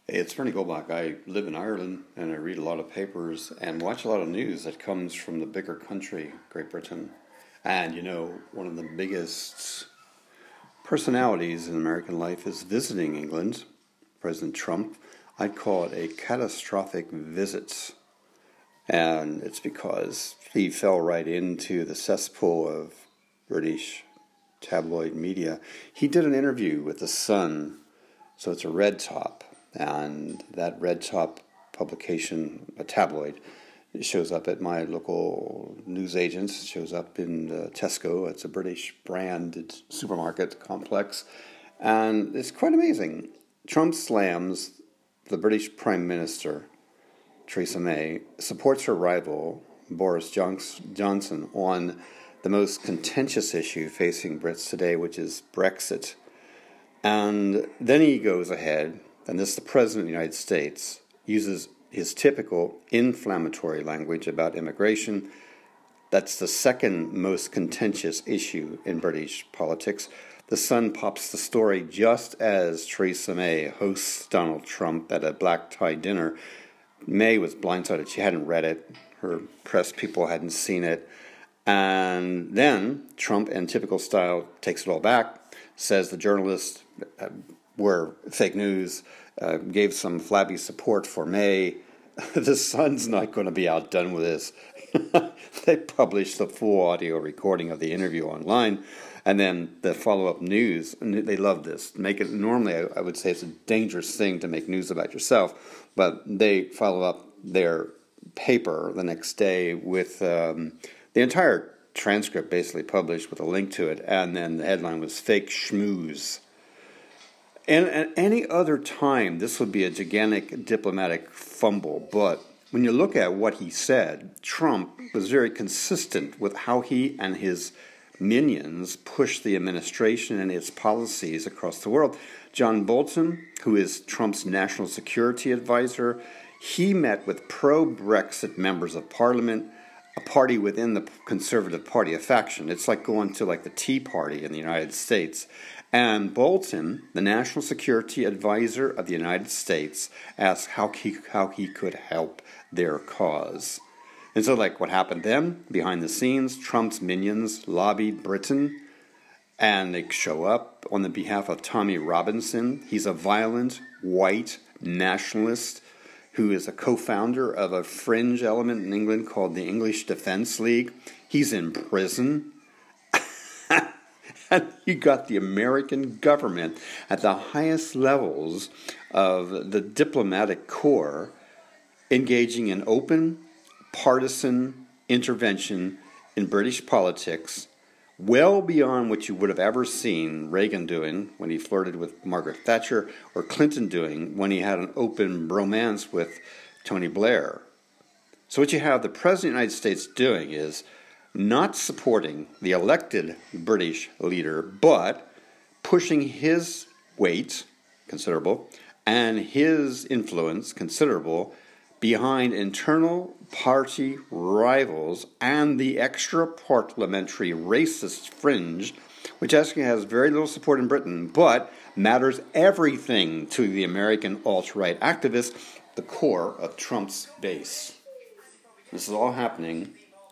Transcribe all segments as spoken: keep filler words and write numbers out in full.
Hey, it's Bernie Goldbach. I live in Ireland and I read a lot of papers and watch a lot of news that comes from the bigger country, Great Britain. And you know, one of the biggest personalities in American life is visiting England, President Trump. I'd call it a catastrophic visit. And it's because he fell right into the cesspool of British tabloid media. He did an interview with The Sun, so it's a red top. And that red top publication, a tabloid, it shows up at my local newsagents, shows up in uh, Tesco. It's a British branded supermarket complex. And it's quite amazing. Trump slams the British Prime Minister, Theresa May, supports her rival, Boris Johnson, on the most contentious issue facing Brits today, which is Brexit. And then he goes ahead, and this, the President of the United States, uses his typical inflammatory language about immigration. That's the second most contentious issue in British politics. The Sun pops the story just as Theresa May hosts Donald Trump at a black tie dinner. May was blindsided. She hadn't read it. Her press people hadn't seen it. And then Trump, in typical style, takes it all back, says the journalists uh, were fake news, uh, gave some flabby support for May. The Sun's not going to be outdone with this. They published the full audio recording of the interview online, and then the follow-up news. And they love this. Make it normally, I, I would say it's a dangerous thing to make news about yourself, but they follow up their paper the next day with um, the entire transcript basically published with a link to it, and then the headline was "Fake Schmooze." And at any other time, this would be a gigantic diplomatic fumble. But when you look at what he said, Trump was very consistent with how he and his minions push the administration and its policies across the world. John Bolton, who is Trump's national security advisor, he met with pro-Brexit members of parliament, a party within the Conservative Party, a faction. It's like going to like the Tea Party in the United States. And Bolton, the National Security Advisor of the United States, asked how he, how he could help their cause. And so, like, what happened then? Behind the scenes, Trump's minions lobbied Britain, and they show up on the behalf of Tommy Robinson. He's a violent, white nationalist who is a co-founder of a fringe element in England called the English Defence League. He's in prison. And you got the American government at the highest levels of the diplomatic corps engaging in open, partisan intervention in British politics, well beyond what you would have ever seen Reagan doing when he flirted with Margaret Thatcher, or Clinton doing when he had an open bromance with Tony Blair. So what you have the President of the United States doing is not supporting the elected British leader, but pushing his weight, considerable, and his influence, considerable, behind internal party rivals and the extra-parliamentary racist fringe, which actually has very little support in Britain, but matters everything to the American alt-right activists, the core of Trump's base. This is all happening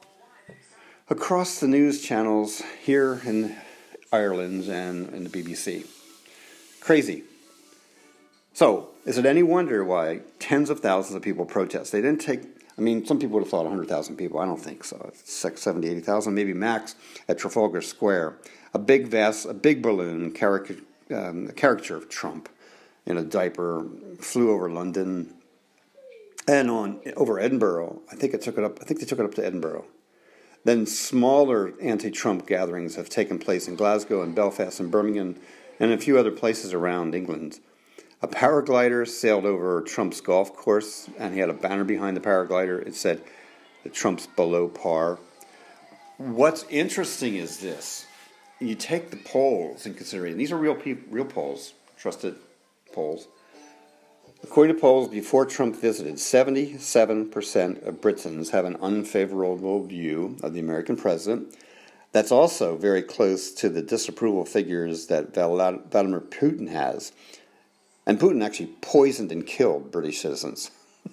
across the news channels here in Ireland and in the B B C. Crazy. So, is it any wonder why tens of thousands of people protest? They didn't take, I mean, some people would have thought one hundred thousand people. I don't think so. It's seventy, eighty thousand, maybe max, at Trafalgar Square. A big vest, a big balloon, caricature, um, a caricature of Trump in a diaper, flew over London and on over Edinburgh. I think it took it up. I think they took it up to Edinburgh. Then smaller anti-Trump gatherings have taken place in Glasgow and Belfast and Birmingham and a few other places around England. A paraglider sailed over Trump's golf course, and he had a banner behind the paraglider. It said that Trump's below par. What's interesting is this. You take the polls in consideration. These are real people, real polls, trusted polls. According to polls before Trump visited, seventy-seven percent of Britons have an unfavorable view of the American president. That's also very close to the disapproval figures that Vladimir Putin has. And Putin actually poisoned and killed British citizens.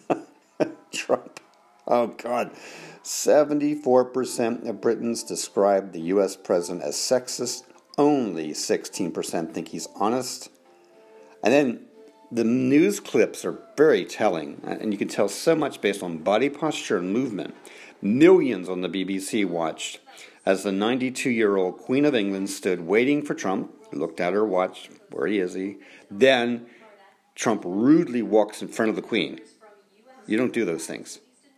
Trump. Oh, God. seventy-four percent of Britons describe the U S president as sexist. Only sixteen percent think he's honest. And then the news clips are very telling, and you can tell so much based on body posture and movement. Millions on the B B C watched as the ninety-two-year-old Queen of England stood waiting for Trump, looked at her watch, where he is he? Then Trump rudely walks in front of the Queen. You don't do those things.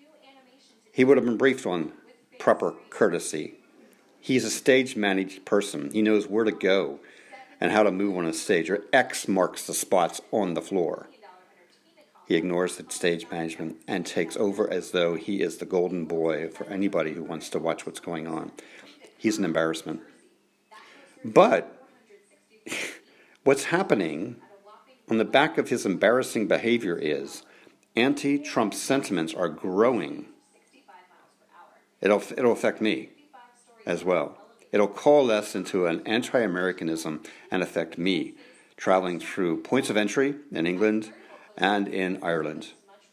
He would have been briefed on proper courtesy. He's a stage-managed person. He knows where to go and how to move on a stage, or X marks the spots on the floor. He ignores the stage management and takes over as though he is the golden boy for anybody who wants to watch what's going on. He's an embarrassment. But what's happening on the back of his embarrassing behavior is anti-Trump sentiments are growing. It'll, it'll affect me as well. It'll coalesce into an anti-Americanism and affect me, traveling through points of entry in England and in Ireland.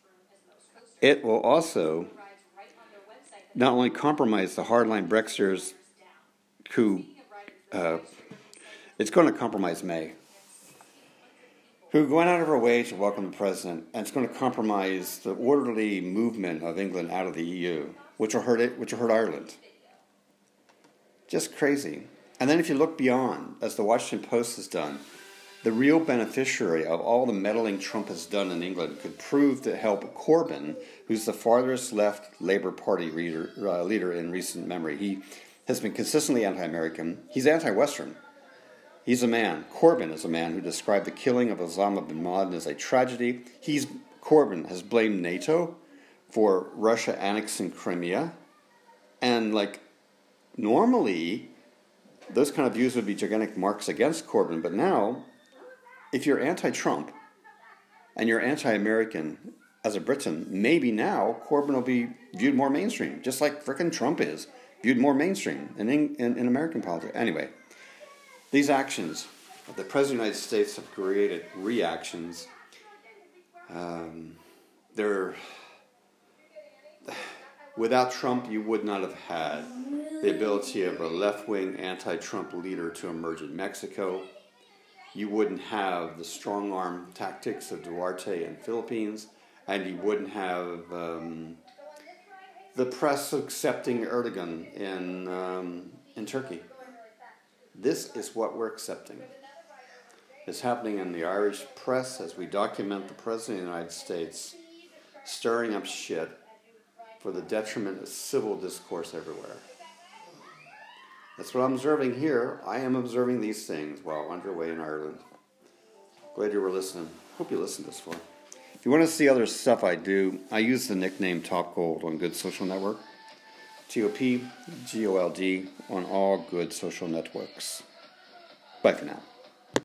It will also not only compromise the hardline Brexiters who, uh, it's going to compromise May, who went out of her way to welcome the president, and it's going to compromise the orderly movement of England out of the E U, which will hurt it, which will hurt Ireland. Just crazy. And then if you look beyond, as the Washington Post has done, the real beneficiary of all the meddling Trump has done in England could prove to help Corbyn, who's the farthest left Labour Party leader, uh, leader in recent memory. He has been consistently anti-American. He's anti-Western. He's a man. Corbyn is a man who described the killing of Osama bin Laden as a tragedy. He's Corbyn has blamed NATO for Russia annexing Crimea. And like normally, those kind of views would be gigantic marks against Corbyn. But now, if you're anti-Trump and you're anti-American as a Briton, maybe now Corbyn will be viewed more mainstream, just like frickin' Trump is viewed more mainstream in, in, in American politics. Anyway, these actions of the President of the United States have created reactions. Um, they're... Without Trump, you would not have had the ability of a left-wing anti-Trump leader to emerge in Mexico. You wouldn't have the strong-arm tactics of Duarte in the Philippines, and you wouldn't have um, the press accepting Erdogan in um, in Turkey. This is what we're accepting. It's happening in the Irish press as we document the President of the United States stirring up shit for the detriment of civil discourse everywhere. That's what I'm observing here. I am observing these things while underway in Ireland. Glad you were listening. Hope you listened this far. If you want to see other stuff I do, I use the nickname Top Gold on Good Social Network. T O P G O L D on all good social networks. Bye for now.